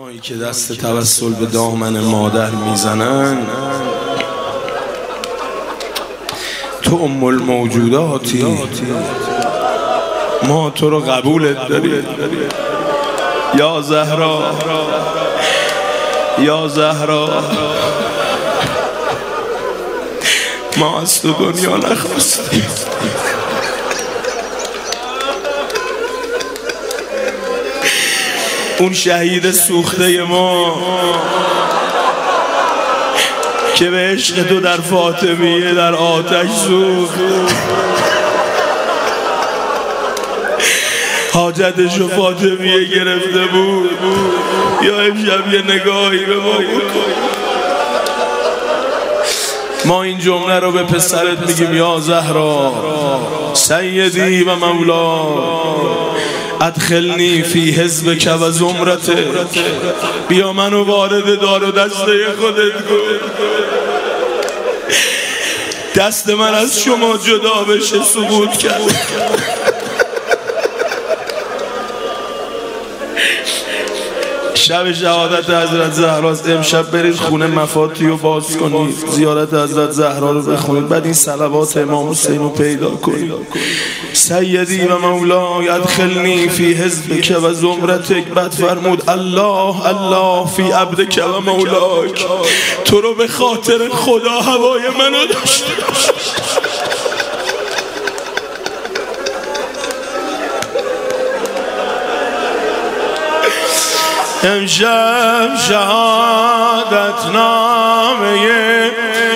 اونایی که دست توسل به دامن مادر میزنن تو ام الموجوداتی، ما تو رو قبولت داریم یا زهرا، یا زهرا. ما از تو دنیا نخواستیم، اون شهید سوخته ما که به عشق تو در فاطمیه در آتش سوخت، حاجتشو فاطمیه گرفته بود، یا امشب یه نگاهی به ما بکن. ما این جمله رو به پسرت میگیم یا زهرا سیدی و مولا ادخلنی فی حزبک و زمرتک، بیا منو وارد دار و دسته خودت کن، دست من از شما جدا بشه. سقوط کرد شب شهادت حضرت زهراست. امشب برید خونه مفاتی رو باز کنید، زیارت حضرت زهرا رو بخونید، بعد این صلوات امام حسین رو پیدا کنید. سیدی و مولا ادخلنی فی حزبک و زمرتک، بعد فرمود الله الله فی عبدک و مولاک، تو رو به خاطر خدا هوای منو داشته. امشب شهادت نامه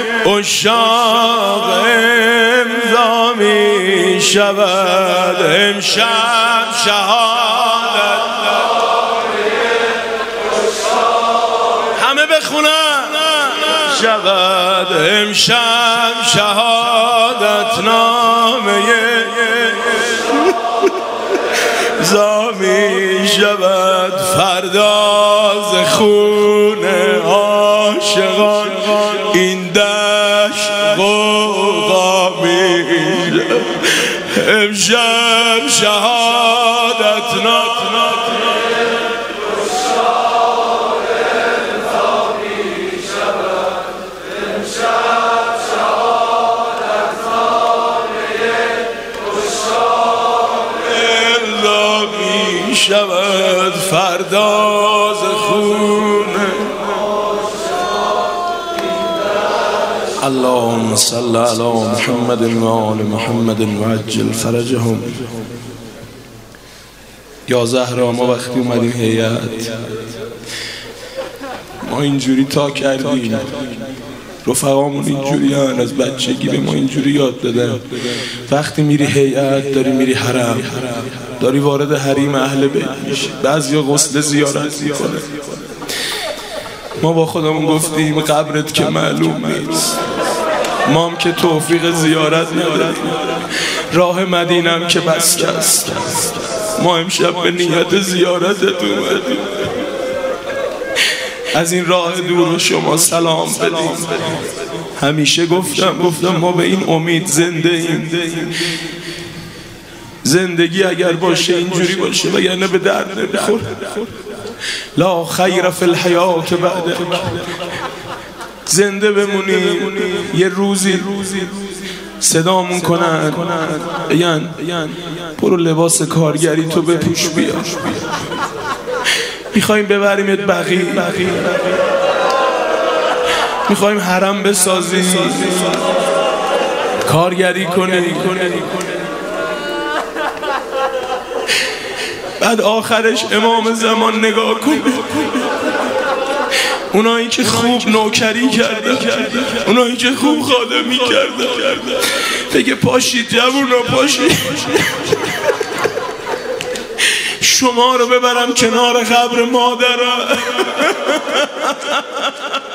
عشاق امضا می شود، امشب شهادت نامه عشاق همه بخونن شود، امشب شهادت نامه زامی شود، فرداز خون عاشقان این دشت غوغا میشه، امشب شهادت شود، فرداز خونه. اللهم صل علی محمد و آل محمد و عجل فرجهم. یا زهرا ما وقتی اومدیم هیئت ما اینجوری تا کردیم، رفقامون اینجوری هن، از بچگی به ما اینجوری یاد دادن. وقتی میری هیئت داری میری حرم، داری وارد حریم اهل بیت میشی، بعضیا غسل زیارت میکنه. ما با خودمون گفتیم قبرت که معلوم نیست، ما هم که توفیق زیارت نداریم، راه مدینم که بسته است، ما امشب به نیت زیارتت اومدیم. از این راه دور شما سلام بدیم. همیشه گفتم ما به این امید زنده ایم، زندگی اگر باشه اینجوری باشه وگرنه به درد نمیخوره. لا خیر فی الحیات بعد، زنده بمونیم یه روزی صدامون کنن یعنی برو لباس کارگری تو بپوش بیا، میخوایم ببریمت بقیع، میخوایم حرم بسازی، کارگری کنی، بعد آخرش امام زمان نگاه کنه، اونایی که خوب نوکری کرده، اونایی که خوب خادمی کرده، بگه پاشید جوونا پاشید، شما رو ببرم کنار قبر مادرم.